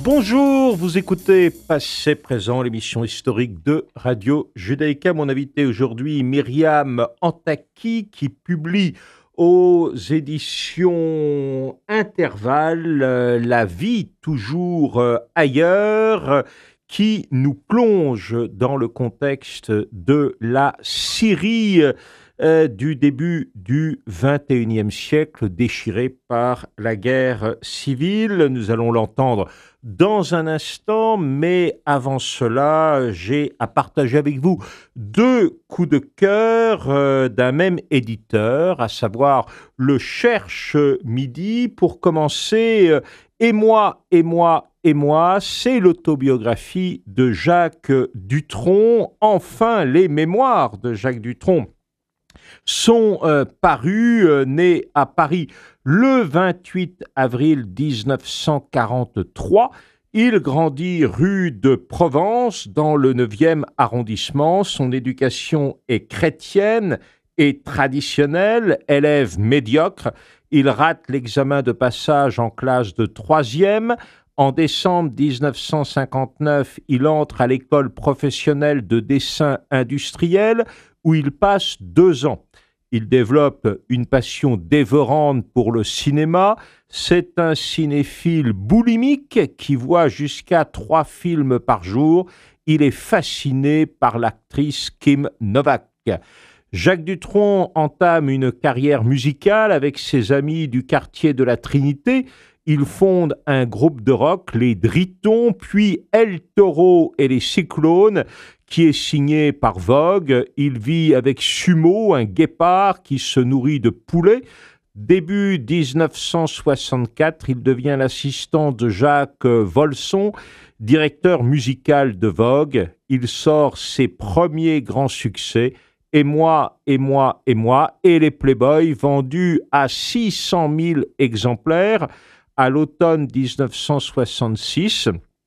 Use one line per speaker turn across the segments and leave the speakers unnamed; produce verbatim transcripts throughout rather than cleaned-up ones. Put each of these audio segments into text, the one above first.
Bonjour, vous écoutez Passé Présent, l'émission historique de Radio Judaïka. Mon invité aujourd'hui, Myriam Antaki, qui publie aux éditions Intervalle euh, La vie toujours euh, ailleurs, euh, qui nous plonge dans le contexte de la Syrie euh, du début du vingt et unième siècle, déchirée par la guerre civile. Nous allons l'entendre dans un instant, mais avant cela, j'ai à partager avec vous deux coups de cœur euh, d'un même éditeur, à savoir le Cherche Midi. Pour commencer, euh, Et moi, et moi, et moi, c'est l'autobiographie de Jacques Dutronc. Enfin, les mémoires de Jacques Dutronc sont euh, parus, euh, né à Paris le vingt-huit avril mille neuf cent quarante-trois. Il grandit rue de Provence dans le neuvième arrondissement. Son éducation est chrétienne et traditionnelle, élève médiocre. Il rate l'examen de passage en classe de troisième. En décembre mille neuf cent cinquante-neuf, il entre à l'école professionnelle de dessin industriel où il passe deux ans. Il développe une passion dévorante pour le cinéma. C'est un cinéphile boulimique qui voit jusqu'à trois films par jour. Il est fasciné par l'actrice Kim Novak. Jacques Dutronc entame une carrière musicale avec ses amis du quartier de la Trinité. Il fonde un groupe de rock, les Dritons, puis El Toro et les Cyclones, qui est signé par Vogue. Il vit avec Sumo, un guépard qui se nourrit de poulets. Début mille neuf cent soixante-quatre, il devient l'assistant de Jacques Volson, directeur musical de Vogue. Il sort ses premiers grands succès, Et moi, et moi, et moi, et les Playboys, vendus à six cent mille exemplaires à l'automne mille neuf cent soixante-six.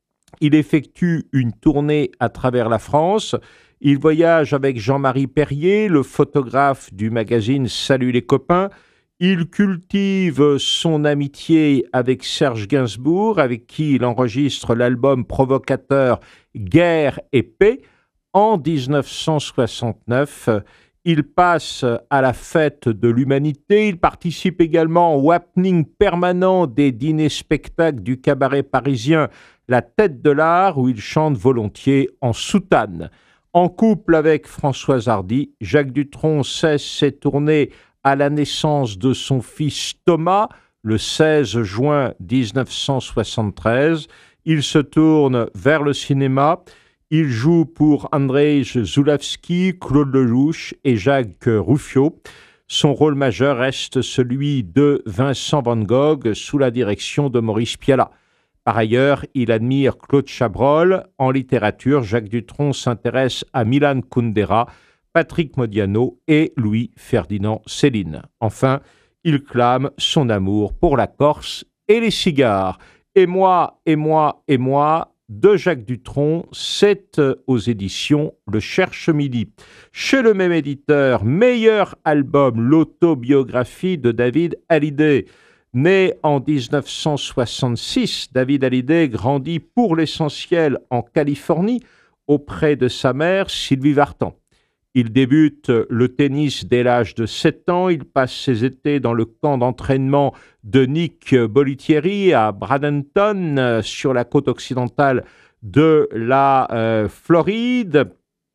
Il effectue une tournée à travers la France. Il voyage avec Jean-Marie Perrier, le photographe du magazine Salut les copains. Il cultive son amitié avec Serge Gainsbourg, avec qui il enregistre l'album provocateur Guerre et paix. En mille neuf cent soixante-neuf, il passe à la fête de l'humanité. Il participe également au happening permanent des dîners-spectacles du cabaret parisien La Tête de l'Art, où il chante volontiers en soutane. En couple avec Françoise Hardy, Jacques Dutronc cesse ses tournées à la naissance de son fils Thomas, le seize juin mille neuf cent soixante-treize. Il se tourne vers le cinéma. Il joue pour Andrzej Zulawski, Claude Lelouch et Jacques Ruffio. Son rôle majeur reste celui de Vincent Van Gogh sous la direction de Maurice Pialat. Par ailleurs, il admire Claude Chabrol. En littérature, Jacques Dutronc s'intéresse à Milan Kundera, Patrick Modiano et Louis-Ferdinand Céline. Enfin, il clame son amour pour la Corse et les cigares. Et moi, et moi, et moi, de Jacques Dutronc, c'est aux éditions Le Cherche Midi. Chez le même éditeur, meilleur album, l'autobiographie de David Hallyday. Né en mille neuf cent soixante-six, David Hallyday grandit pour l'essentiel en Californie auprès de sa mère Sylvie Vartan. Il débute le tennis dès l'âge de sept ans. Il passe ses étés dans le camp d'entraînement de Nick Bollettieri à Bradenton, sur la côte occidentale de la euh, Floride.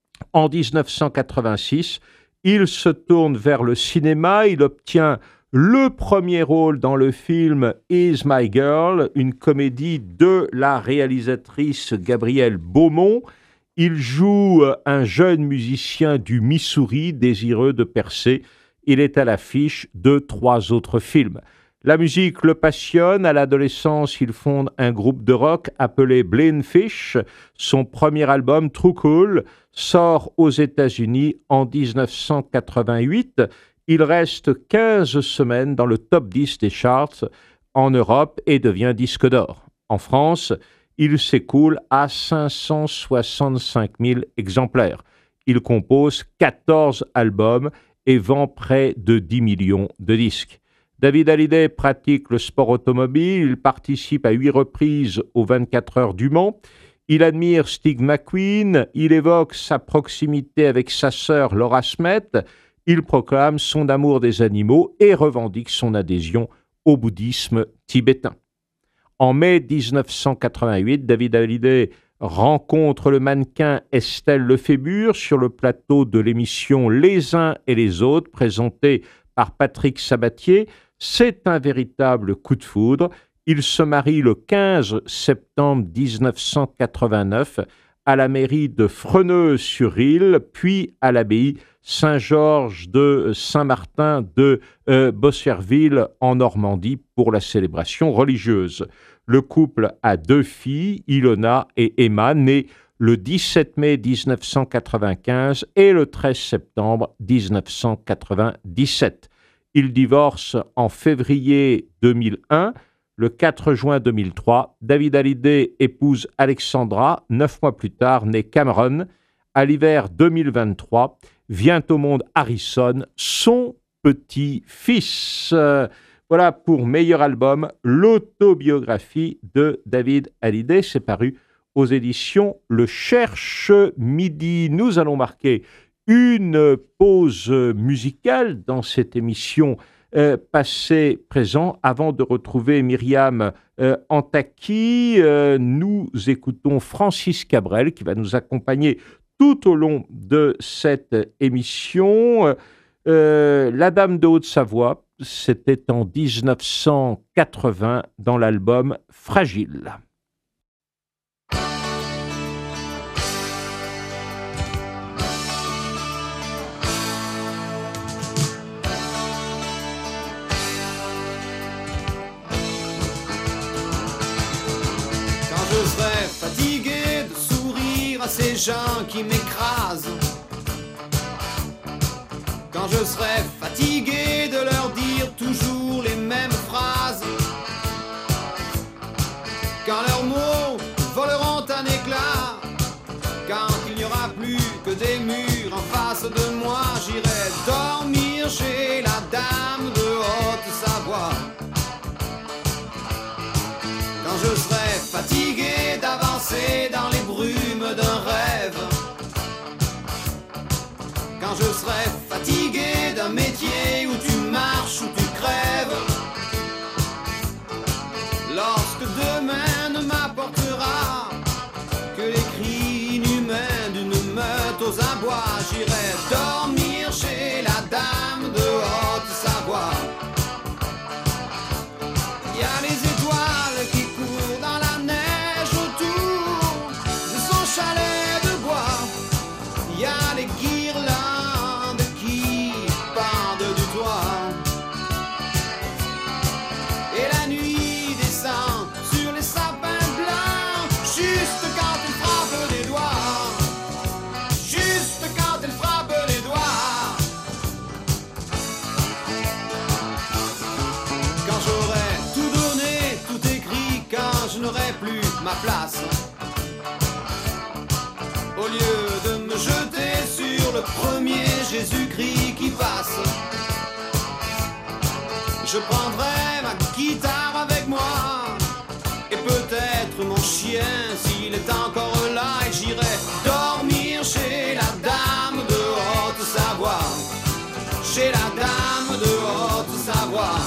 En mille neuf cent quatre-vingt-six, il se tourne vers le cinéma. Il obtient le premier rôle dans le film Is My Girl, une comédie de la réalisatrice Gabrielle Beaumont. Il joue un jeune musicien du Missouri désireux de percer. Il est à l'affiche de trois autres films. La musique le passionne. À l'adolescence, il fonde un groupe de rock appelé Blindfish. Son premier album, True Cool, sort aux États-Unis en mille neuf cent quatre-vingt-huit. Il reste quinze semaines dans le top dix des charts en Europe et devient disque d'or. En France, il s'écoule à cinq cent soixante-cinq mille exemplaires. Il compose quatorze albums et vend près de dix millions de disques. David Hallyday pratique le sport automobile, il participe à huit reprises aux vingt-quatre heures du Mans. Il admire Steve McQueen, il évoque sa proximité avec sa sœur Laura Smet, il proclame son amour des animaux et revendique son adhésion au bouddhisme tibétain. En mai dix-neuf cent quatre-vingt-huit, David Hallyday rencontre le mannequin Estelle Lefébure sur le plateau de l'émission Les uns et les autres, présentée par Patrick Sabatier. C'est un véritable coup de foudre. Il se marie le quinze septembre dix-neuf cent quatre-vingt-neuf à la mairie de Fresneux-sur-Île, puis à l'abbaye Saint-Georges de Saint-Martin de euh, Bosserville en Normandie pour la célébration religieuse. Le couple a deux filles, Ilona et Emma, nées le dix-sept mai dix-neuf cent quatre-vingt-quinze et le treize septembre dix-neuf cent quatre-vingt-dix-sept. Ils divorcent en février deux mille un. Le quatre juin deux mille trois, David Hallyday épouse Alexandra. Neuf mois plus tard, naît Cameron. À l'hiver deux mille vingt-trois, vient au monde Harrison, son petit-fils. Euh, voilà pour meilleur album, l'autobiographie de David Hallyday. C'est paru aux éditions Le Cherche Midi. Nous allons marquer une pause musicale dans cette émission Euh, passé, présent, avant de retrouver Myriam euh, Antaki. Euh, nous écoutons Francis Cabrel qui va nous accompagner tout au long de cette émission. Euh, La Dame de Haute-Savoie, c'était en dix-neuf cent quatre-vingts dans l'album Fragile.
Fatigué de sourire à ces gens qui m'écrasent. Quand je serai fatigué de leur dire toujours les mêmes phrases. Quand leurs mots voleront un éclat. Quand il n'y aura plus que des murs en face de moi, j'irai dormir chez la dame de Haute-Savoie. Quand je serai fatigué d'avancer dans les brumes d'un rêve. Quand je serai fatigué d'un métier où tu marches, où tu crèves. Lorsque demain ne m'apportera que les cris inhumains d'une meute aux abois, j'irai dormir chez la dame de Haute-Savoie. Il y a les étoiles qui courent dans la neige autour de son chalet de bois. Il y a les guirlandes qui pendent du toit. Et la nuit descend sur les sapins blancs, juste quand elle frappe des doigts. Juste quand elle frappe les doigts. Quand j'aurai tout donné, tout écrit, quand je n'aurai plus ma place. Au lieu de me jeter sur le premier Jésus-Christ qui passe, je prendrai ma guitare avec moi et peut-être mon chien s'il est encore là, et j'irai dormir chez la dame de Haute-Savoie. Chez la dame de Haute-Savoie.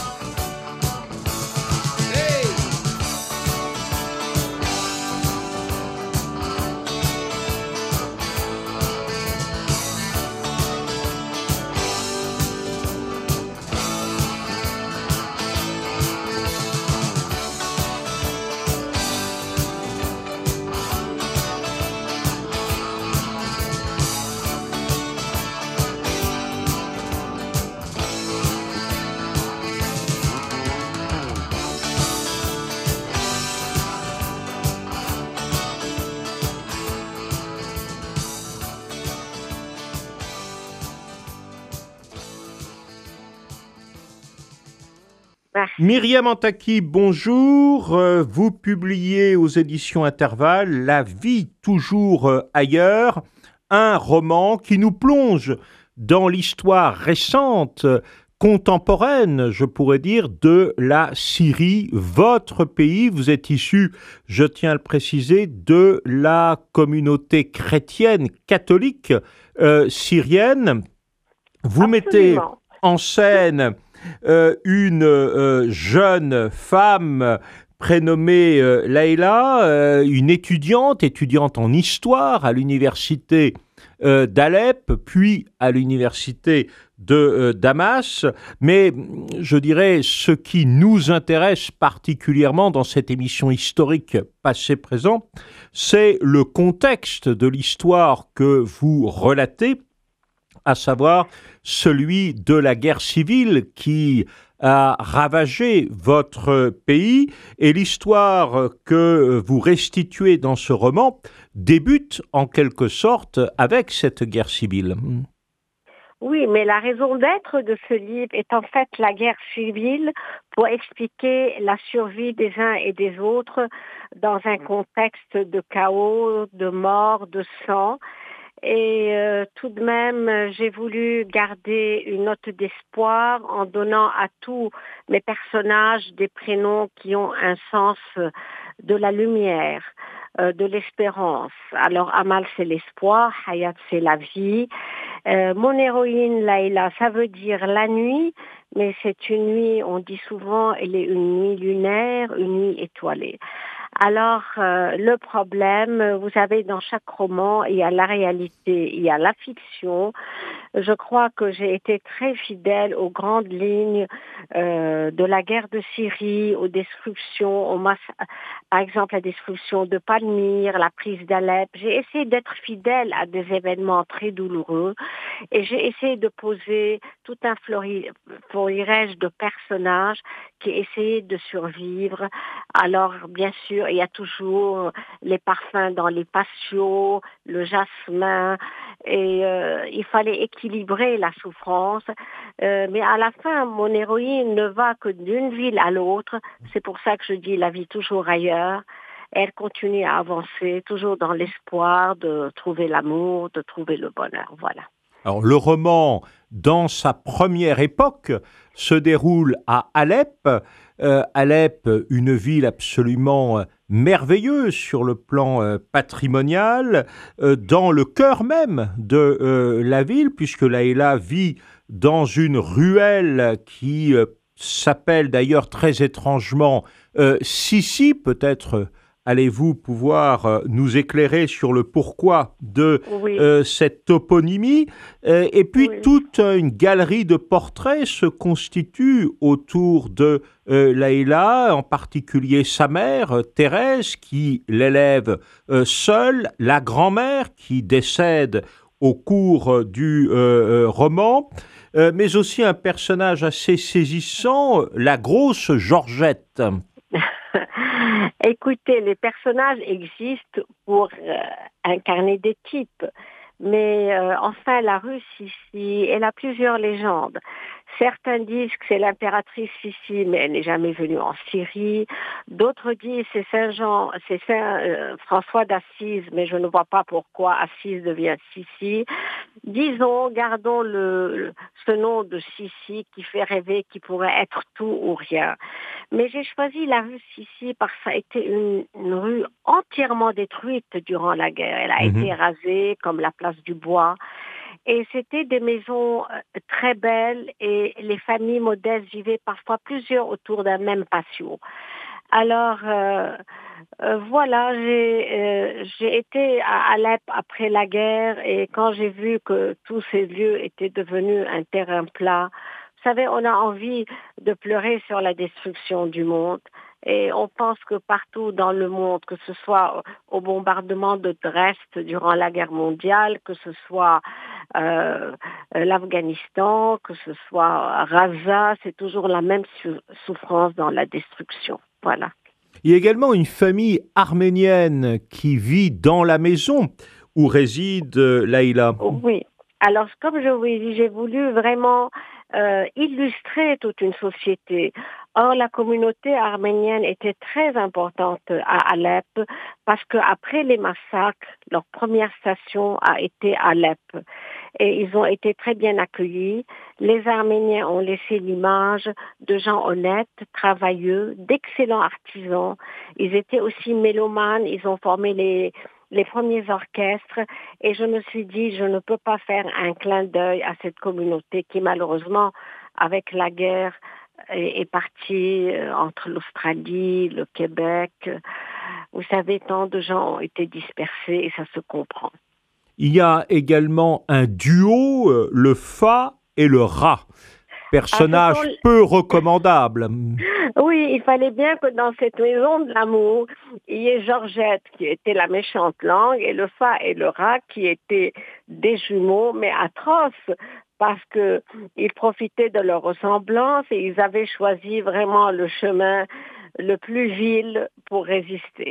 Myriam Antaki, bonjour. Euh, Vous publiez aux éditions Intervalle La vie toujours euh, ailleurs, un roman qui nous plonge dans l'histoire récente contemporaine, je pourrais dire, de la Syrie. Votre pays, vous êtes issu, je tiens à le préciser, de la communauté chrétienne catholique euh, syrienne. Vous
Absolument.
mettez en scène euh, une euh, jeune femme prénommée euh, Leïla, euh, une étudiante, étudiante en histoire à l'université euh, d'Alep, puis à l'université de euh, Damas. Mais je dirais, ce qui nous intéresse particulièrement dans cette émission historique passé-présent, c'est le contexte de l'histoire que vous relatez, à savoir celui de la guerre civile qui a ravagé votre pays, et l'histoire que vous restituez dans ce roman débute en quelque sorte avec cette guerre civile.
Oui, mais la raison d'être de ce livre est en fait la guerre civile pour expliquer la survie des uns et des autres dans un contexte de chaos, de mort, de sang. Et euh, tout de même, j'ai voulu garder une note d'espoir en donnant à tous mes personnages des prénoms qui ont un sens de la lumière, euh, de l'espérance. Alors Amal, c'est l'espoir, Hayat, c'est la vie. Euh, mon héroïne, Leïla, ça veut dire la nuit, mais c'est une nuit, on dit souvent, elle est une nuit lunaire, une nuit étoilée. Alors, euh, le problème, vous savez, dans chaque roman, il y a la réalité, il y a la fiction. Je crois que j'ai été très fidèle aux grandes lignes euh, de la guerre de Syrie, aux destructions, aux mass... par exemple la destruction de Palmyre, la prise d'Alep. J'ai essayé d'être fidèle à des événements très douloureux et j'ai essayé de poser tout un flori... florilège de personnages qui essayaient de survivre. Alors, bien sûr, il y a toujours les parfums dans les patios, le jasmin, et euh, il fallait équilibrer la souffrance. Euh, mais à la fin, mon héroïne ne va que d'une ville à l'autre. C'est pour ça que je dis la vie toujours ailleurs. Elle continue à avancer, toujours dans l'espoir de trouver l'amour, de trouver le bonheur. Voilà.
Alors, le roman, dans sa première époque, se déroule à Alep. Euh, Alep, une ville absolument merveilleuse sur le plan euh, patrimonial, euh, dans le cœur même de euh, la ville, puisque Leïla vit dans une ruelle qui euh, s'appelle d'ailleurs très étrangement euh, Sissi, peut-être allez-vous pouvoir euh, nous éclairer sur le pourquoi de
oui.
euh, cette toponymie. Euh, et puis,
oui.
toute une galerie de portraits se constitue autour de euh, Leïla, en particulier sa mère, euh, Thérèse, qui l'élève euh, seule, la grand-mère qui décède au cours euh, du euh, euh, roman, euh, mais aussi un personnage assez saisissant, la grosse Georgette.
Écoutez, les personnages existent pour euh, incarner des types, mais euh, enfin la rue Sissi, elle a plusieurs légendes. Certains disent que c'est l'impératrice Sissi, mais elle n'est jamais venue en Syrie. D'autres disent que c'est Saint Jean, c'est Saint euh, François d'Assise, mais je ne vois pas pourquoi Assise devient Sissi. Disons, gardons le, ce nom de Sissi qui fait rêver, qui pourrait être tout ou rien. Mais j'ai choisi la rue Sissi parce que ça a été une, une rue entièrement détruite durant la guerre. Elle a mmh. été rasée comme la place du Bois. Et c'était des maisons très belles et les familles modestes vivaient parfois plusieurs autour d'un même patio. Alors, euh, euh, voilà, j'ai, euh, j'ai été à Alep après la guerre et quand j'ai vu que tous ces lieux étaient devenus un terrain plat, vous savez, on a envie de pleurer sur la destruction du monde. Et on pense que partout dans le monde, que ce soit au bombardement de Dresde durant la guerre mondiale, que ce soit euh, l'Afghanistan, que ce soit Gaza, c'est toujours la même souffrance dans la destruction. Voilà.
Il y a également une famille arménienne qui vit dans la maison où réside Leïla.
Oui. Alors, comme je vous ai dit, j'ai voulu vraiment euh, illustrait toute une société. Or, la communauté arménienne était très importante à Alep parce qu'après les massacres, leur première station a été Alep. Et ils ont été très bien accueillis. Les Arméniens ont laissé l'image de gens honnêtes, travailleux, d'excellents artisans. Ils étaient aussi mélomanes, ils ont formé les, les premiers orchestres. Et je me suis dit, je ne peux pas faire un clin d'œil à cette communauté qui, malheureusement, avec la guerre, est, est partie entre l'Australie, le Québec. Vous savez, tant de gens ont été dispersés et ça se comprend.
Il y a également un duo, euh, le Fa et le Ra. Personnage ah, sont... peu recommandable.
Oui, il fallait bien que dans cette maison de l'amour, il y ait Georgette qui était la méchante langue et le Fa et le Ra qui étaient des jumeaux, mais atroces parce qu'ils profitaient de leur ressemblance et ils avaient choisi vraiment le chemin le plus vil pour résister.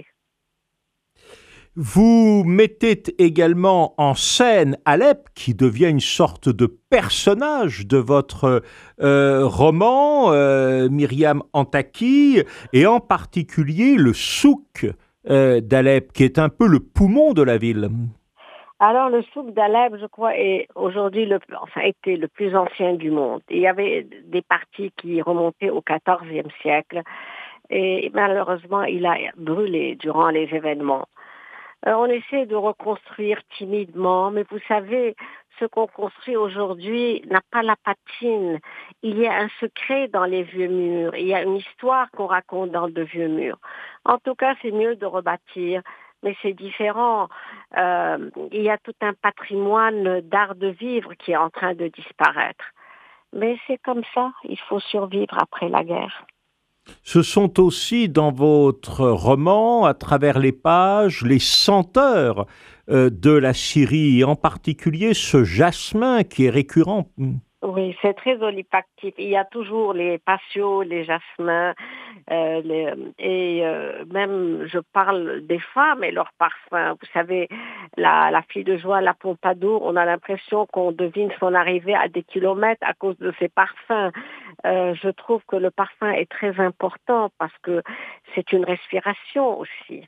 Vous mettez également en scène Alep, qui devient une sorte de personnage de votre euh, roman, euh, Myriam Antaki, et en particulier le souk euh, d'Alep, qui est un peu le poumon de la ville.
Alors, le souk d'Alep, je crois, est aujourd'hui, le, enfin, était le plus ancien du monde. Il y avait des parties qui remontaient au quatorzième siècle, et malheureusement, il a brûlé durant les événements. Euh, on essaie de reconstruire timidement, mais vous savez, ce qu'on construit aujourd'hui n'a pas la patine. Il y a un secret dans les vieux murs, il y a une histoire qu'on raconte dans de vieux murs. En tout cas, c'est mieux de rebâtir, mais c'est différent. Euh, il y a tout un patrimoine d'art de vivre qui est en train de disparaître. Mais c'est comme ça, il faut survivre après la guerre.
Ce sont aussi dans votre roman, à travers les pages, les senteurs euh, de la Syrie, et en particulier ce jasmin qui est récurrent.
Oui, c'est très olfactif. Il y a toujours les patios, les jasmins, euh, les, et euh, même je parle des femmes et leurs parfums. Vous savez, la, la fille de joie, la Pompadour, on a l'impression qu'on devine son arrivée à des kilomètres à cause de ses parfums. Euh, je trouve que le parfum est très important parce que c'est une respiration aussi.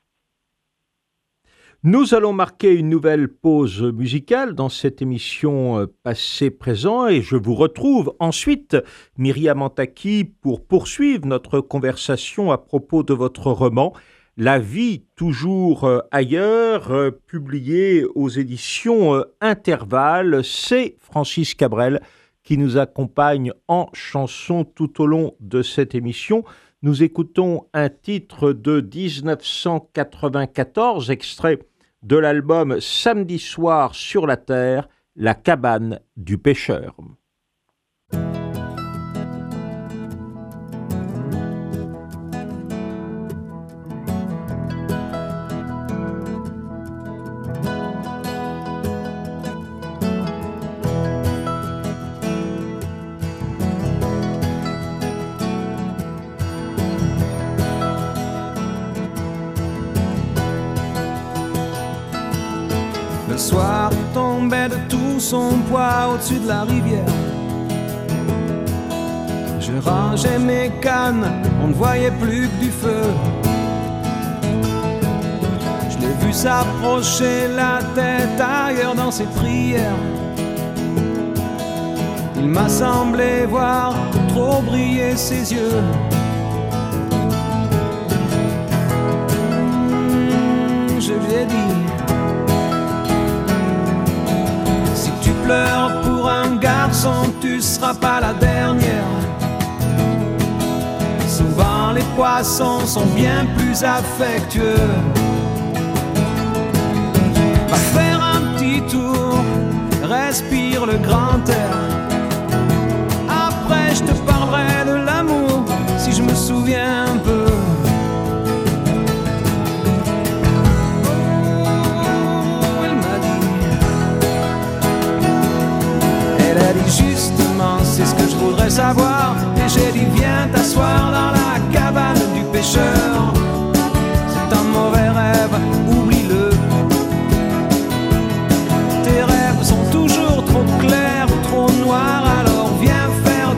Nous allons marquer une nouvelle pause musicale dans cette émission Passé-Présent et je vous retrouve ensuite, Myriam Antaki, pour poursuivre notre conversation à propos de votre roman « La vie toujours ailleurs », publié aux éditions Intervalle. C'est Francis Cabrel qui nous accompagne en chanson tout au long de cette émission. Nous écoutons un titre de dix-neuf cent quatre-vingt-quatorze, extrait de l'album Samedi soir sur la terre, La cabane du pêcheur.
Le soir tombait de tout son poids au-dessus de la rivière. Je rangeais mes cannes, on ne voyait plus que du feu. Je l'ai vu s'approcher, la tête ailleurs dans ses prières. Il m'a semblé voir trop briller ses yeux. Mmh, je lui ai dit: pour un garçon, tu seras pas la dernière. Souvent les poissons sont bien plus affectueux. Va faire un petit tour, respire le grand air. Après je te parlerai de l'amour, si je me souviens un peu. Justement, c'est ce que je voudrais savoir. Et j'ai dit: viens t'asseoir dans la cabane du pêcheur. C'est un mauvais rêve, oublie-le. Tes rêves sont toujours trop clairs ou trop noirs. Alors viens faire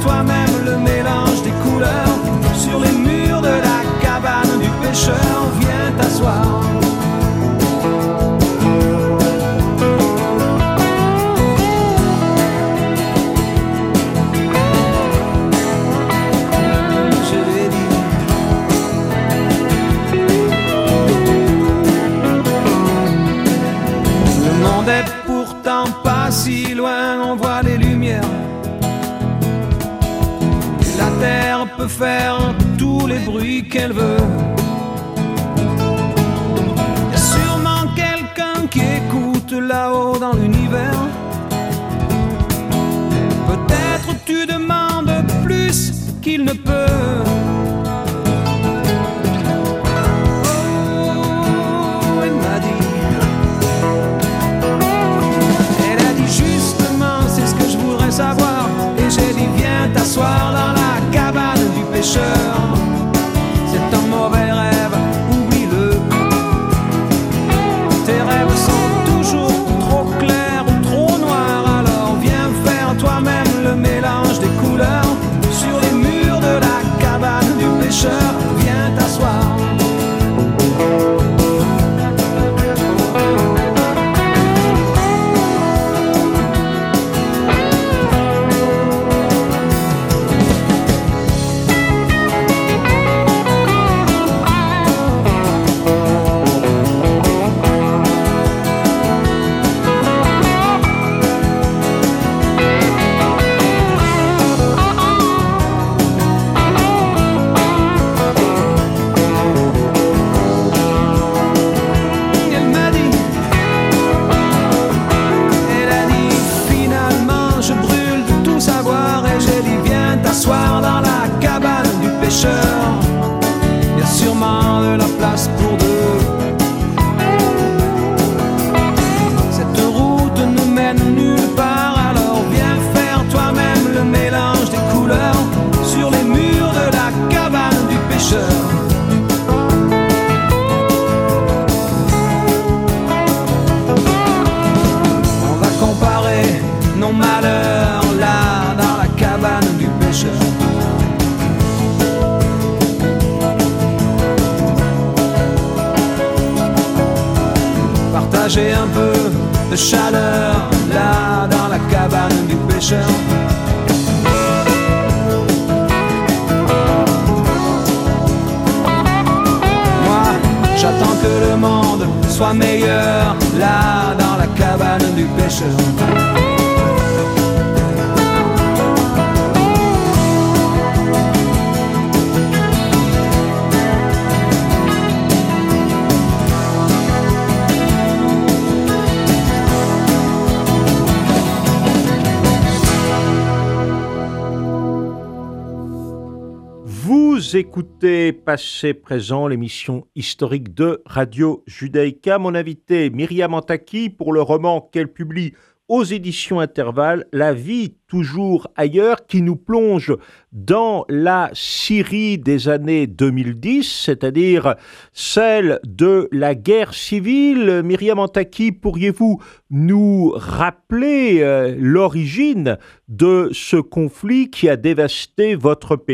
peut faire tous les bruits qu'elle veut. Y a sûrement quelqu'un qui écoute là-haut dans l'univers. Peut-être tu demandes plus qu'il ne peut. Oh, elle m'a dit, elle a dit justement, c'est ce que je voudrais savoir. Et j'ai dit, viens t'asseoir dans la cabane du pêcheur. C'est un mauvais rêve, oublie-le. Tes rêves sont toujours trop clairs ou trop noirs. Alors viens faire toi-même le mélange des couleurs. Sur les murs de la cabane du pêcheur, viens t'asseoir. Il y a sûrement de la place pour deux. Cette route ne mène nulle part. Alors viens faire toi-même le mélange des couleurs sur les murs de la cabane du pêcheur. On va comparer nos malheurs là dans la cabane du pêcheur. Partager un peu de chaleur là dans la cabane du pêcheur. Moi, j'attends que le monde soit meilleur là dans la cabane du pêcheur.
Vous écoutez Passé Présent, l'émission historique de Radio Judaïka. Mon invité Myriam Antaki pour le roman qu'elle publie aux éditions Intervalle, La vie toujours ailleurs, qui nous plonge dans la Syrie des années deux mille dix, c'est-à-dire celle de la guerre civile. Myriam Antaki, pourriez-vous nous rappeler euh, l'origine de ce conflit qui a dévasté votre pays ?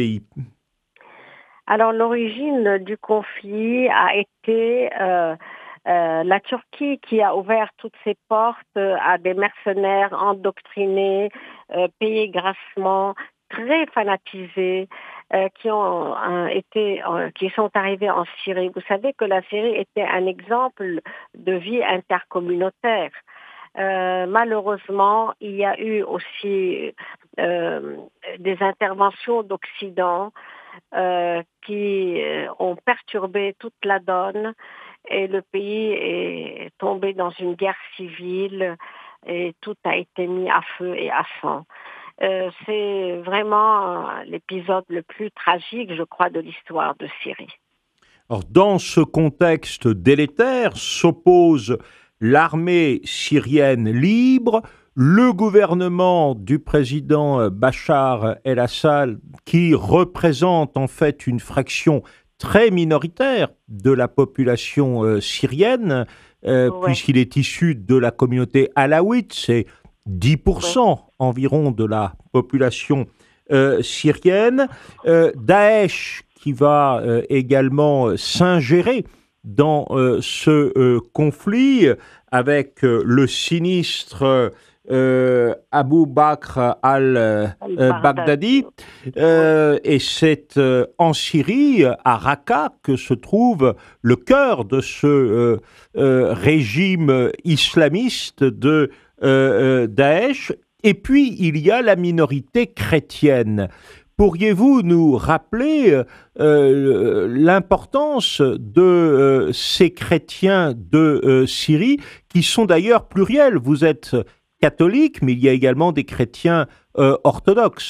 Alors l'origine du conflit a été euh, euh, la Turquie qui a ouvert toutes ses portes à des mercenaires endoctrinés, euh, payés grassement, très fanatisés, euh, qui ont euh, été, euh, qui sont arrivés en Syrie. Vous savez que la Syrie était un exemple de vie intercommunautaire. Euh, malheureusement, il y a eu aussi euh, des interventions d'Occident euh, qui ont perturbé toute la donne et le pays est tombé dans une guerre civile et tout a été mis à feu et à sang. Euh, c'est vraiment l'épisode le plus tragique, je crois, de l'histoire de Syrie.
Alors, dans ce contexte délétère s'oppose l'armée syrienne libre, le gouvernement du président Bachar el-Assad, qui représente en fait une fraction très minoritaire de la population euh, syrienne, euh, ouais. puisqu'il est issu de la communauté alaouite, c'est dix pour cent ouais. environ de la population euh, syrienne. Euh, Daesh, qui va euh, également s'ingérer dans euh, ce euh, conflit avec euh, le sinistre euh, Abu Bakr al-Baghdadi. Euh, et c'est euh, en Syrie, à Raqqa, que se trouve le cœur de ce euh, euh, régime islamiste de euh, euh, Daesh. Et puis, il y a la minorité chrétienne. Pourriez-vous nous rappeler euh, l'importance de euh, ces chrétiens de euh, Syrie, qui sont d'ailleurs pluriels? Vous êtes catholique, mais il y a également des chrétiens euh, orthodoxes.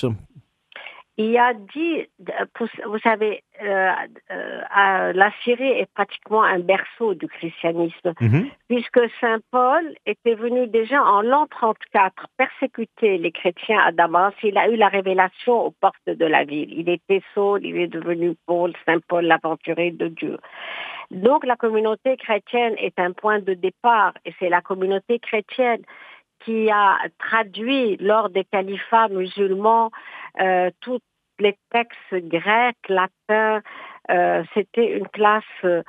Il y a dit, vous savez, euh, euh, la Syrie est pratiquement un berceau du christianisme, mm-hmm. puisque Saint Paul était venu déjà en l'an trente-quatre persécuter les chrétiens à Damas. Il a eu la révélation aux portes de la ville. Il était Saul, il est devenu Paul, Saint Paul, l'aventurier de Dieu. Donc la communauté chrétienne est un point de départ, et c'est la communauté chrétienne qui a traduit lors des califats musulmans euh, tous les textes grecs, latins. Euh, c'était une classe euh,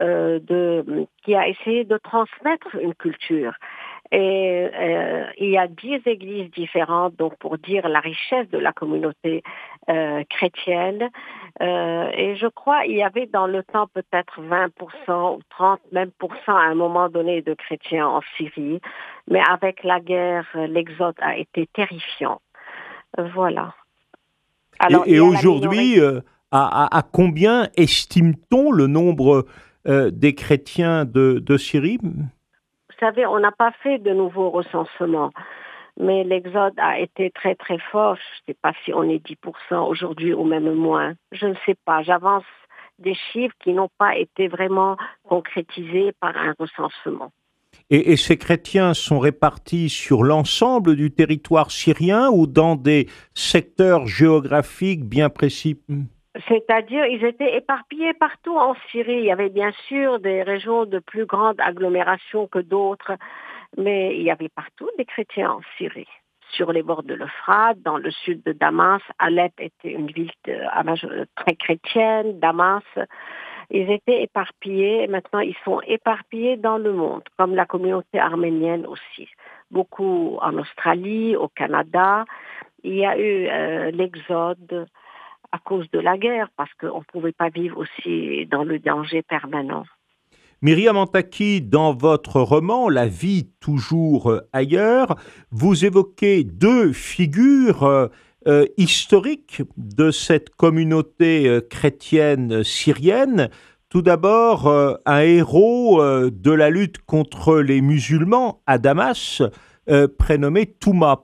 de, qui a essayé de transmettre une culture. Et euh, il y a dix églises différentes, donc pour dire la richesse de la communauté euh, chrétienne. Euh, et je crois il y avait dans le temps peut-être vingt pour cent ou trente même pour cent à un moment donné de chrétiens en Syrie. Mais avec la guerre, l'exode a été terrifiant. Voilà.
Alors, et et aujourd'hui, euh, à, à, à combien estime-t-on le nombre euh, des chrétiens de, de Syrie ?
Vous savez, on n'a pas fait de nouveaux recensements, mais l'exode a été très très fort. Je ne sais pas si on est dix pour cent aujourd'hui ou même moins. Je ne sais pas. J'avance des chiffres qui n'ont pas été vraiment concrétisés par un recensement.
Et, et ces chrétiens sont répartis sur l'ensemble du territoire syrien ou dans des secteurs géographiques bien précis ?
C'est-à-dire, ils étaient éparpillés partout en Syrie. Il y avait bien sûr des régions de plus grande agglomération que d'autres, mais il y avait partout des chrétiens en Syrie. Sur les bords de l'Euphrate, dans le sud de Damas, Alep était une ville de, très chrétienne, Damas. Ils étaient éparpillés et maintenant ils sont éparpillés dans le monde, comme la communauté arménienne aussi. Beaucoup en Australie, au Canada. Il y a eu euh, l'exode à cause de la guerre, parce qu'on ne pouvait pas vivre aussi dans le danger permanent.
Myriam Antaki, dans votre roman « La vie toujours ailleurs », vous évoquez deux figures euh, euh, historiques de cette communauté euh, chrétienne syrienne. Tout d'abord, euh, un héros euh, de la lutte contre les musulmans à Damas, euh, prénommé Touma.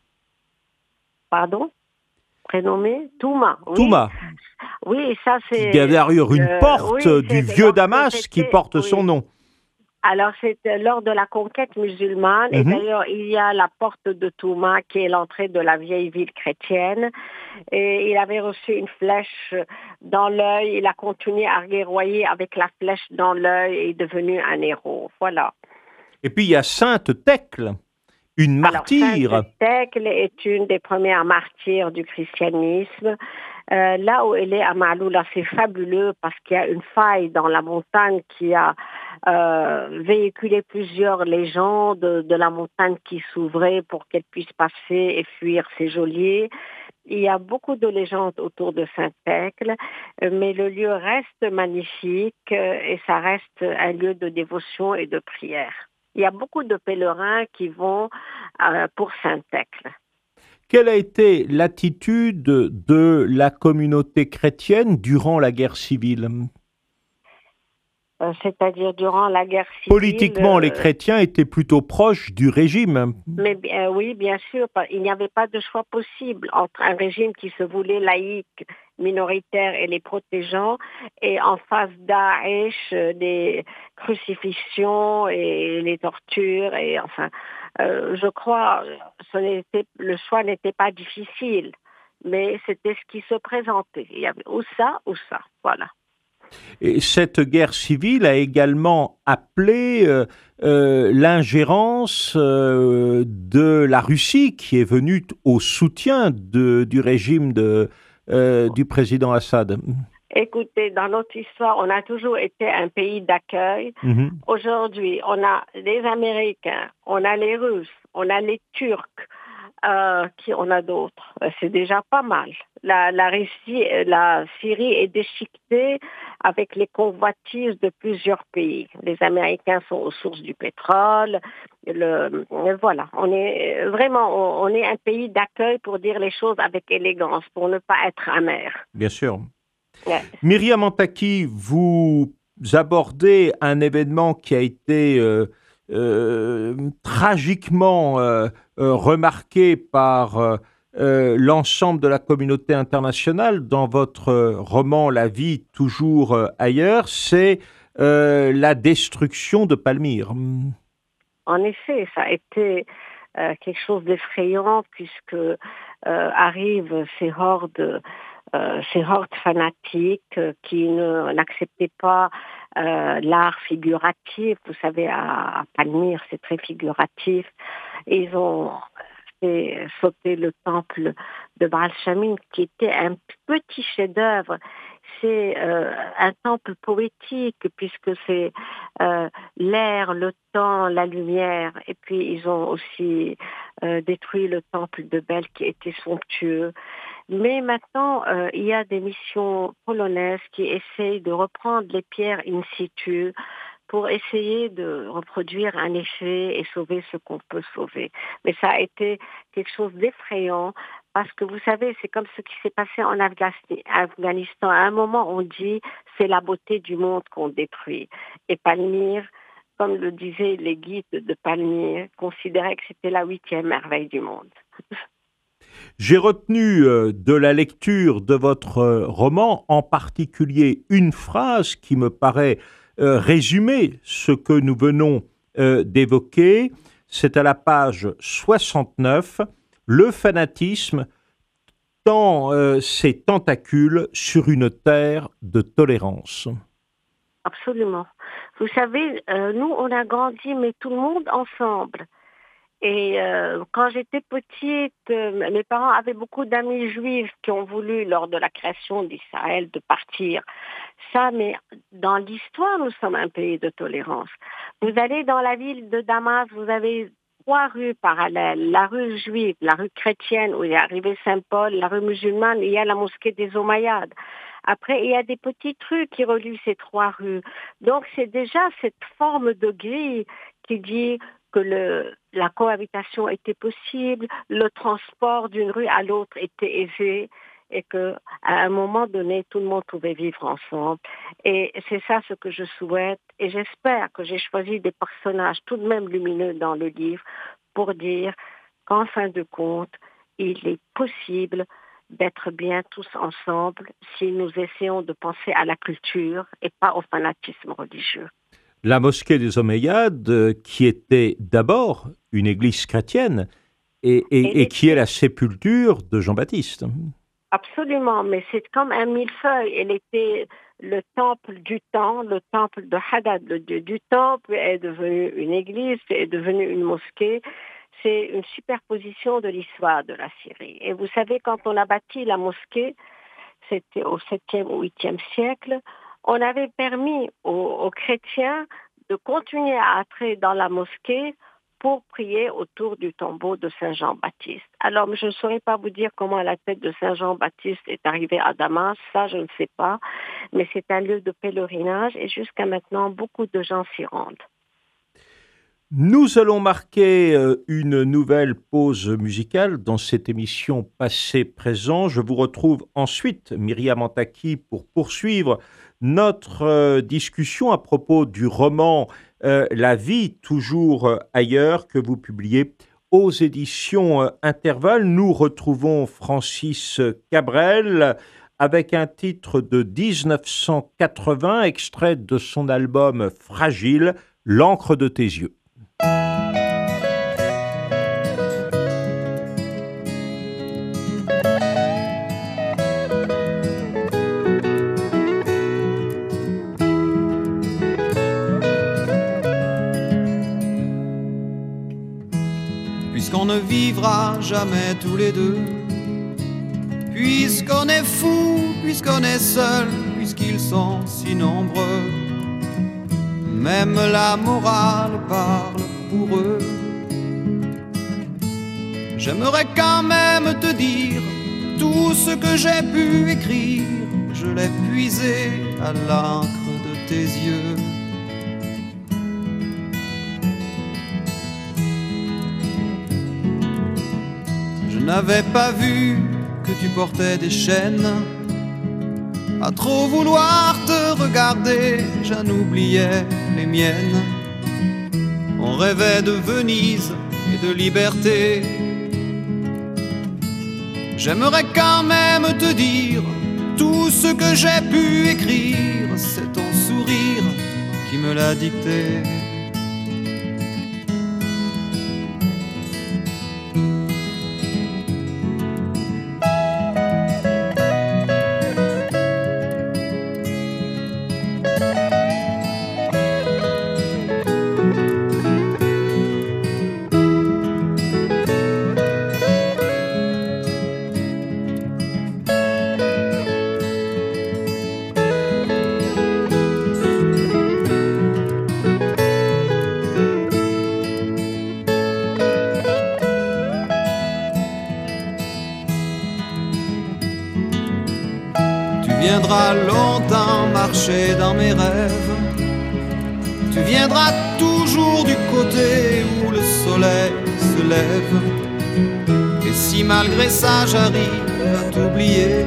Pardon ? Prénommé Touma. Oui.
Touma.
Oui, ça c'est...
Il y a d'ailleurs une
euh,
porte
oui,
du vieux Damas qui porte
oui.
son nom.
Alors c'est lors de la conquête musulmane, mm-hmm. et d'ailleurs il y a la porte de Touma qui est l'entrée de la vieille ville chrétienne, et il avait reçu une flèche dans l'œil, il a continué à guerroyer avec la flèche dans l'œil et est devenu un héros, voilà.
Et puis il y a Sainte Thècle. Une martyre.
Alors, Sainte Thècle est une des premières martyrs du christianisme. Euh, là où elle est à Maloula, c'est fabuleux parce qu'il y a une faille dans la montagne qui a euh, véhiculé plusieurs légendes de, de la montagne qui s'ouvrait pour qu'elle puisse passer et fuir ses geôliers. Il y a beaucoup de légendes autour de Sainte Thècle, mais le lieu reste magnifique et ça reste un lieu de dévotion et de prière. Il y a beaucoup de pèlerins qui vont euh, pour Sainte Thècle.
Quelle a été l'attitude de la communauté chrétienne durant la guerre civile ?
euh, C'est-à-dire durant la guerre civile...
Politiquement, euh, les chrétiens étaient plutôt proches du régime.
Mais euh, oui, bien sûr, il n'y avait pas de choix possible entre un régime qui se voulait laïque, minoritaire et les protégeant, et en face Daesh, des crucifixions et les tortures, et enfin, euh, je crois, ce n'était, le choix n'était pas difficile, mais c'était ce qui se présentait. Il y avait ou ça ou ça, voilà.
Et cette guerre civile a également appelé euh, euh, l'ingérence euh, de la Russie, qui est venue au soutien de, du régime de Euh, du président Assad.
Écoutez, dans notre histoire, on a toujours été un pays d'accueil. Mm-hmm. Aujourd'hui, on a les Américains, on a les Russes, on a les Turcs, Euh, qui on a d'autres? C'est déjà pas mal. La, la, Russie, la Syrie est déchiquetée avec les convoitises de plusieurs pays. Les Américains sont aux sources du pétrole. Le, voilà, on est vraiment, on, on est un pays d'accueil pour dire les choses avec élégance, pour ne pas être amer.
Bien sûr.
Ouais.
Myriam Antaki, vous abordez un événement qui a été euh, euh, tragiquement euh, euh, remarqué par euh, euh, l'ensemble de la communauté internationale dans votre roman La vie toujours euh, ailleurs, c'est euh, la destruction de Palmyre.
En effet, ça a été euh, quelque chose d'effrayant puisque euh, arrivent ces hordes Euh, ces hordes fanatiques euh, qui ne, n'acceptaient pas euh, l'art figuratif. Vous savez, à, à Palmyre, c'est très figuratif. Et ils ont fait sauter le temple de Baal Shamin, qui était un petit chef-d'œuvre. C'est euh, un temple poétique, puisque c'est euh, l'air, le temps, la lumière. Et puis, ils ont aussi euh, détruit le temple de Bel, qui était somptueux. Mais maintenant, euh, il y a des missions polonaises qui essayent de reprendre les pierres in situ pour essayer de reproduire un effet et sauver ce qu'on peut sauver. Mais ça a été quelque chose d'effrayant parce que vous savez, c'est comme ce qui s'est passé en Afghanistan. À un moment, on dit c'est la beauté du monde qu'on détruit. Et Palmyre, comme le disaient les guides de Palmyre, considéraient que c'était la huitième merveille du monde.
J'ai retenu euh, de la lecture de votre euh, roman, en particulier une phrase qui me paraît euh, résumer ce que nous venons euh, d'évoquer. C'est à la page soixante-neuf. Le fanatisme tend euh, ses tentacules sur une terre de tolérance.
Absolument. Vous savez, euh, nous, on a grandi, mais tout le monde ensemble. Et euh, quand j'étais petite, euh, mes parents avaient beaucoup d'amis juifs qui ont voulu, lors de la création d'Israël, de partir. Ça, mais dans l'histoire, nous sommes un pays de tolérance. Vous allez dans la ville de Damas, vous avez trois rues parallèles. La rue juive, la rue chrétienne, où il est arrivé Saint-Paul, la rue musulmane, il y a la mosquée des Omeyyades. Après, il y a des petites rues qui relient ces trois rues. Donc, c'est déjà cette forme de grille qui dit que le, la cohabitation était possible, le transport d'une rue à l'autre était aisé et qu'à un moment donné, tout le monde pouvait vivre ensemble. Et c'est ça ce que je souhaite et j'espère que j'ai choisi des personnages tout de même lumineux dans le livre pour dire qu'en fin de compte, il est possible d'être bien tous ensemble si nous essayons de penser à la culture et pas au fanatisme religieux.
La mosquée des Omeyyades, qui était d'abord une église chrétienne et, et, et, et qui est la sépulture de Jean-Baptiste.
Absolument, mais c'est comme un millefeuille. Elle était le temple du temps, le temple de Hadad, le dieu du temple, est devenu une église, est devenu une mosquée. C'est une superposition de l'histoire de la Syrie. Et vous savez, quand on a bâti la mosquée, c'était au septième ou huitième siècle, on avait permis aux, aux chrétiens de continuer à entrer dans la mosquée pour prier autour du tombeau de Saint Jean-Baptiste. Alors, je ne saurais pas vous dire comment la tête de Saint Jean-Baptiste est arrivée à Damas, ça je ne sais pas, mais c'est un lieu de pèlerinage et jusqu'à maintenant, beaucoup de gens s'y rendent.
Nous allons marquer une nouvelle pause musicale dans cette émission Passé-Présent. Je vous retrouve ensuite, Myriam Antaki, pour poursuivre notre discussion à propos du roman euh, La vie toujours ailleurs que vous publiez aux éditions Intervalle. Nous retrouvons Francis Cabrel avec un titre de dix-neuf cent quatre-vingts, extrait de son album Fragile, L'encre de tes yeux.
Puisqu'on ne vivra jamais tous les deux, puisqu'on est fou, puisqu'on est seul, puisqu'ils sont si nombreux, même la morale parle pour eux. J'aimerais quand même te dire tout ce que j'ai pu écrire, je l'ai puisé à l'encre de tes yeux. Je n'avais pas vu que tu portais des chaînes. À trop vouloir te regarder, j'en oubliais les miennes. On rêvait de Venise et de liberté. J'aimerais quand même te dire tout ce que j'ai pu écrire, c'est ton sourire qui me l'a dicté. Tu viendras longtemps marcher dans mes rêves. Tu viendras toujours du côté où le soleil se lève. Et si malgré ça j'arrive à t'oublier,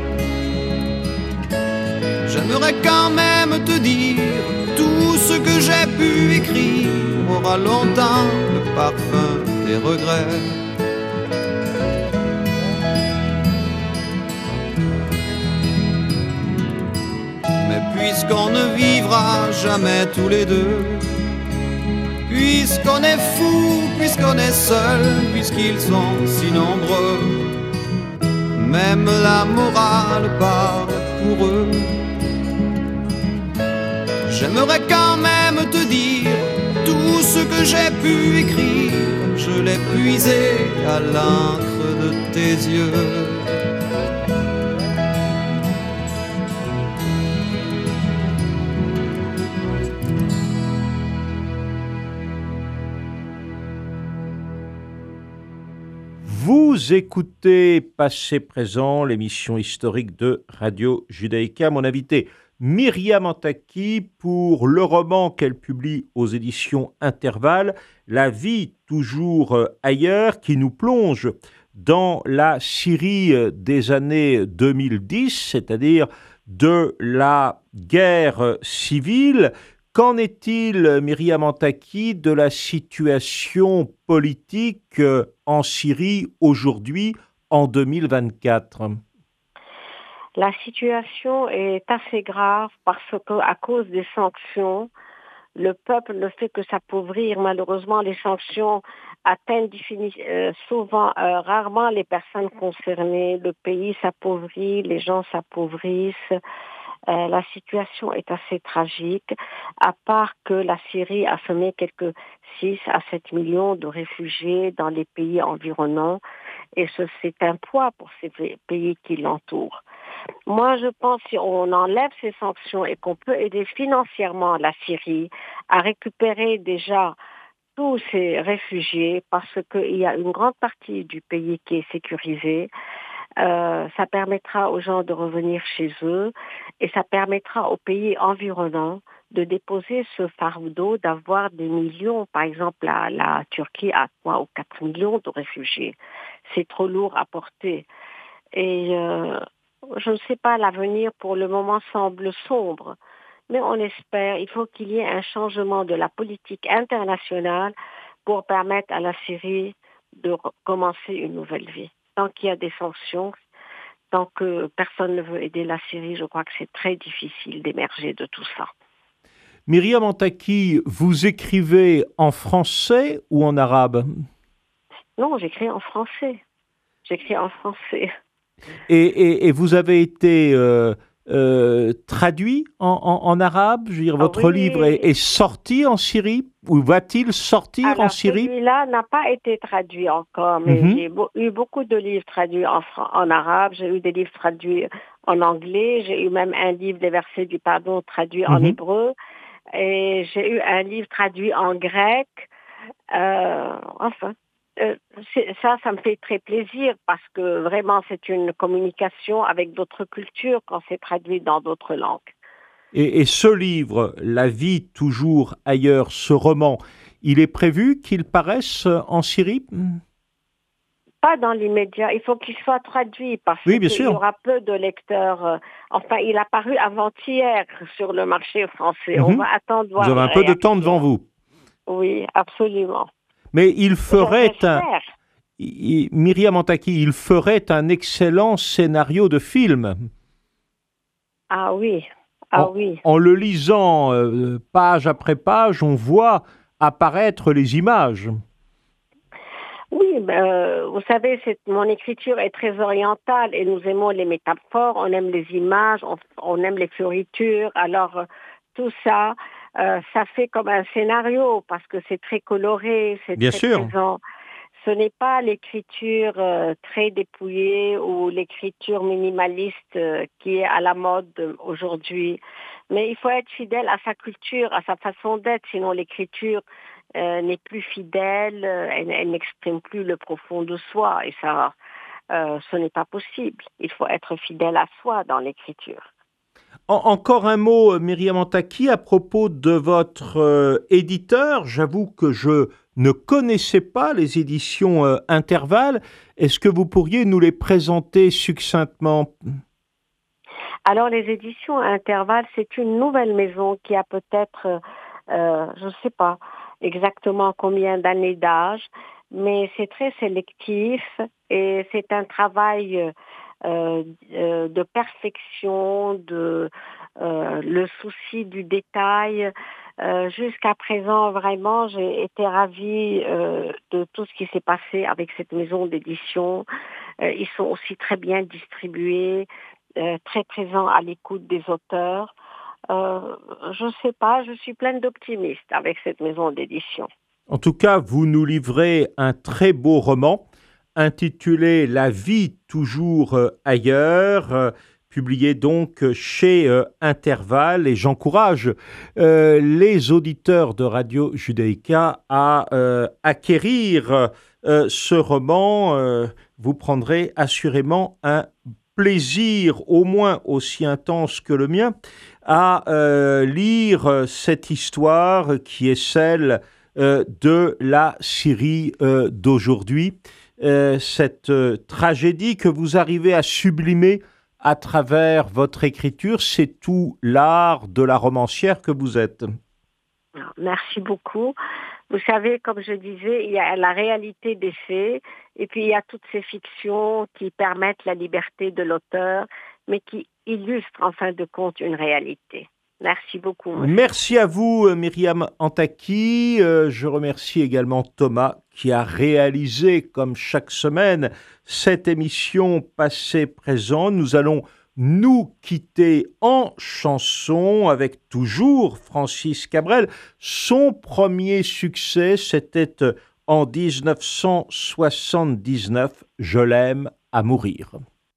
j'aimerais quand même te dire tout ce que j'ai pu écrire aura longtemps le parfum des regrets. Puisqu'on ne vivra jamais tous les deux, puisqu'on est fou, puisqu'on est seul, puisqu'ils sont si nombreux, même la morale parle pour eux. J'aimerais quand même te dire tout ce que j'ai pu écrire, je l'ai puisé à l'encre de tes yeux.
Vous écoutez Passé Présent, l'émission historique de Radio Judaïka. Mon invité, Myriam Antaki, pour le roman qu'elle publie aux éditions Intervalle, La vie toujours ailleurs, qui nous plonge dans la Syrie des années deux mille dix, c'est-à-dire de la guerre civile. Qu'en est-il, Myriam Antaki, de la situation politique en Syrie aujourd'hui, en deux mille vingt-quatre?
La situation est assez grave parce qu'à cause des sanctions, le peuple ne fait que s'appauvrir. Malheureusement, les sanctions atteignent défini- euh, souvent, euh, rarement les personnes concernées. Le pays s'appauvrit, les gens s'appauvrissent. Euh, la situation est assez tragique, à part que la Syrie a semé quelques six à sept millions de réfugiés dans les pays environnants, et ce, c'est un poids pour ces pays qui l'entourent. Moi, je pense que si on enlève ces sanctions et qu'on peut aider financièrement la Syrie à récupérer déjà tous ces réfugiés, parce qu'il y a une grande partie du pays qui est sécurisée, Euh, ça permettra aux gens de revenir chez eux et ça permettra aux pays environnants de déposer ce fardeau d'avoir des millions. Par exemple, la, la Turquie a trois ou quatre millions de réfugiés. C'est trop lourd à porter. Et euh, je ne sais pas, l'avenir pour le moment semble sombre. Mais on espère, il faut qu'il y ait un changement de la politique internationale pour permettre à la Syrie de recommencer une nouvelle vie. Tant qu'il y a des sanctions, tant que personne ne veut aider la Syrie, je crois que c'est très difficile d'émerger de tout ça.
Myriam Antaki, vous écrivez en français ou en arabe?
Non, j'écris en français. J'écris en français.
Et, et, et vous avez été euh, euh, traduit en, en, en arabe? Je veux dire, votre
Ah oui.
livre est, est sorti en Syrie? Ou va-t-il sortir
Alors,
en Syrie?
Celui-là n'a pas été traduit encore, mais mm-hmm. j'ai bo- eu beaucoup de livres traduits en, fran- en arabe, j'ai eu des livres traduits en anglais, j'ai eu même un livre des versets du pardon traduit mm-hmm. en hébreu, et j'ai eu un livre traduit en grec, euh, enfin, euh, c'est- ça, ça me fait très plaisir parce que vraiment, c'est une communication avec d'autres cultures quand c'est traduit dans d'autres langues.
Et, et ce livre, La vie toujours ailleurs, ce roman, il est prévu qu'il paraisse en Syrie?
Pas dans l'immédiat, il faut qu'il soit traduit parce
Oui, bien
qu'il y
sûr.
aura peu de lecteurs. euh, Enfin, il a paru avant-hier sur le marché français. On
Mhm.
va attendre
Vous
voir
avez
la
un peu de temps devant
réaction.
vous.
Oui, absolument.
Mais il
Je-
ferait un...
J'espère.
i- Myriam Antaki, il ferait un excellent scénario de film.
Ah oui, ah
En,
oui.
en le lisant euh, page après page, on voit apparaître les images.
Oui, ben, euh, vous savez, c'est, mon écriture est très orientale et nous aimons les métaphores, on aime les images, on, on aime les fioritures. Alors, euh, tout ça, euh, ça fait comme un scénario parce que c'est très coloré, c'est
Bien
très
sûr.
présent. Ce n'est pas l'écriture euh, très dépouillée ou l'écriture minimaliste euh, qui est à la mode euh, aujourd'hui. Mais il faut être fidèle à sa culture, à sa façon d'être, sinon l'écriture euh, n'est plus fidèle, euh, elle, elle n'exprime plus le profond de soi et ça, euh, ce n'est pas possible. Il faut être fidèle à soi dans l'écriture.
En- encore un mot, euh, Myriam Antaki, à propos de votre euh, éditeur. J'avoue que je ne connaissais pas les éditions euh, Intervalle. Est-ce que vous pourriez nous les présenter succinctement?
Alors les éditions Intervalle, c'est une nouvelle maison qui a peut-être, euh, je ne sais pas exactement combien d'années d'âge, mais c'est très sélectif et c'est un travail euh, euh, de perfection, de euh, le souci du détail. Euh, jusqu'à présent, vraiment, j'ai été ravie euh, de tout ce qui s'est passé avec cette maison d'édition. Euh, ils sont aussi très bien distribués, euh, très présents à l'écoute des auteurs. Euh, je ne sais pas, je suis pleine d'optimisme avec cette maison d'édition.
En tout cas, vous nous livrez un très beau roman intitulé La vie toujours euh, ailleurs, euh, publié donc chez euh, Intervalle. Et j'encourage euh, les auditeurs de Radio Judaïka à euh, acquérir euh, ce roman. Euh, vous prendrez assurément un plaisir au moins aussi intense que le mien à euh, lire cette histoire qui est celle euh, de la Syrie euh, d'aujourd'hui, euh, cette euh, tragédie que vous arrivez à sublimer à travers votre écriture. C'est tout l'art de la romancière que vous êtes.
Merci beaucoup. Vous savez, comme je disais, il y a la réalité des faits et puis il y a toutes ces fictions qui permettent la liberté de l'auteur, mais qui illustrent en fin de compte une réalité. Merci beaucoup. Monsieur.
Merci à vous, Myriam Antaki. Euh, je remercie également Thomas qui a réalisé, comme chaque semaine, cette émission Passé-Présent. Nous allons nous quitter en chanson avec toujours Francis Cabrel. Son premier succès, c'était en dix-neuf cent soixante-dix-neuf, « Je l'aime à mourir ».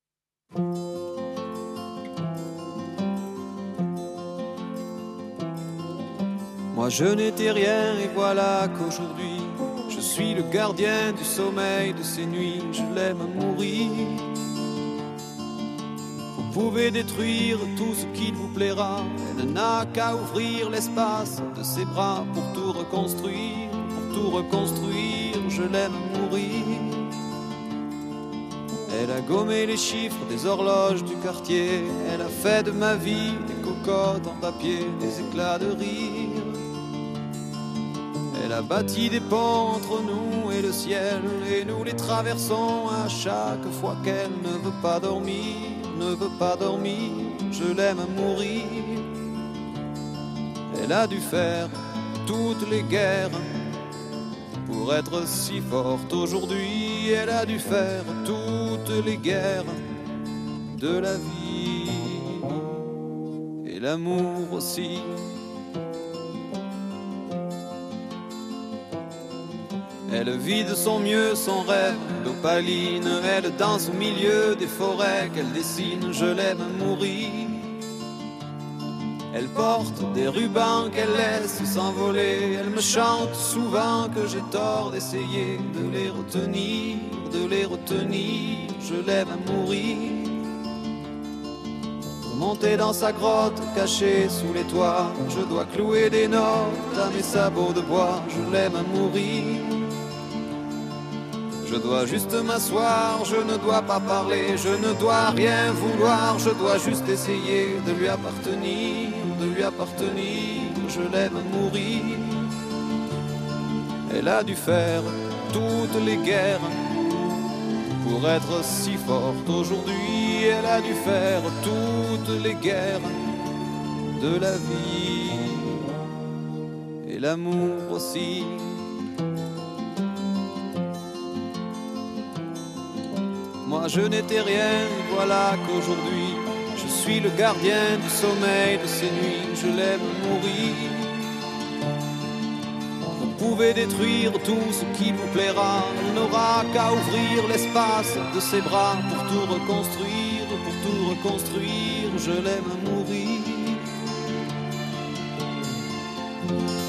Moi je n'étais rien et voilà qu'aujourd'hui je suis le gardien du sommeil de ces nuits. Je l'aime à mourir. Vous pouvez détruire tout ce qu'il vous plaira. Elle n'a qu'à ouvrir l'espace de ses bras pour tout reconstruire, pour tout reconstruire. Je l'aime à mourir. Elle a gommé les chiffres des horloges du quartier. Elle a fait de ma vie des cocottes en papier, des éclats de rire. Elle a bâti des ponts entre nous et le ciel, et nous les traversons à chaque fois qu'elle ne veut pas dormir, ne veut pas dormir. Je l'aime à mourir. Elle a dû faire toutes les guerres pour être si forte aujourd'hui. Elle a dû faire toutes les guerres de la vie et l'amour aussi. Elle vit de son mieux son rêve d'opaline. Elle danse au milieu des forêts qu'elle dessine. Je l'aime à mourir. Elle porte des rubans qu'elle laisse s'envoler. Elle me chante souvent que j'ai tort d'essayer de les retenir, de les retenir. Je l'aime à mourir. Pour monter dans sa grotte cachée sous les toits, je dois clouer des notes à mes sabots de bois. Je l'aime à mourir. Je dois juste m'asseoir, je ne dois pas parler, je ne dois rien vouloir, je dois juste essayer de lui appartenir, de lui appartenir, je l'aime à mourir. Elle a dû faire toutes les guerres pour être si forte aujourd'hui, elle a dû faire toutes les guerres de la vie et l'amour aussi. Moi je n'étais rien, voilà qu'aujourd'hui je suis le gardien du sommeil de ces nuits. Je l'aime mourir. Vous pouvez détruire tout ce qui vous plaira, elle n'aura qu'à ouvrir l'espace de ses bras pour tout reconstruire, pour tout reconstruire. Je l'aime mourir.